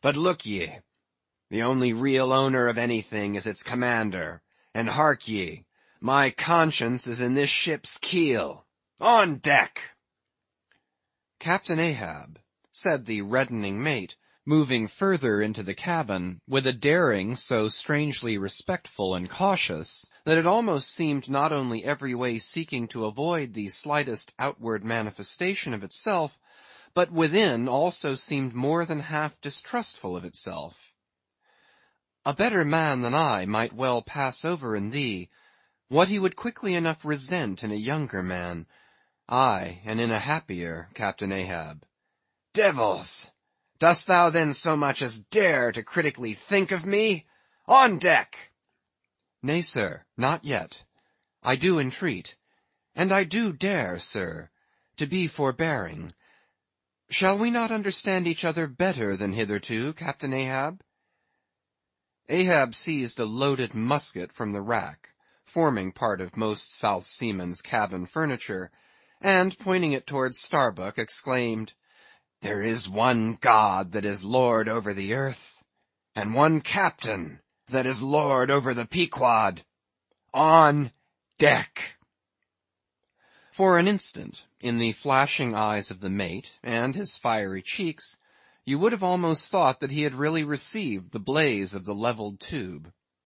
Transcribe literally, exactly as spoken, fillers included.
But look ye, the only real owner of anything is its commander, and hark ye, my conscience is in this ship's keel. On deck!" "Captain Ahab," said the reddening mate, moving further into the cabin, with a daring so strangely respectful and cautious, that it almost seemed not only every way seeking to avoid the slightest outward manifestation of itself, but within also seemed more than half distrustful of itself. "A better man than I might well pass over in thee, what he would quickly enough resent in a younger man. Aye, and in a happier, Captain Ahab." "Devils! Dost thou then so much as dare to critically think of me? On deck!" "Nay, sir, not yet. I do entreat, and I do dare, sir, to be forbearing. Shall we not understand each other better than hitherto, Captain Ahab?" Ahab seized a loaded musket from the rack, forming part of most South Seamen's cabin furniture, and pointing it towards Starbuck, exclaimed, "There is one God that is Lord over the earth, and one Captain that is Lord over the Pequod. On deck!" For an instant, in the flashing eyes of the mate, and his fiery cheeks, you would have almost thought that he had really received the blaze of the levelled tube.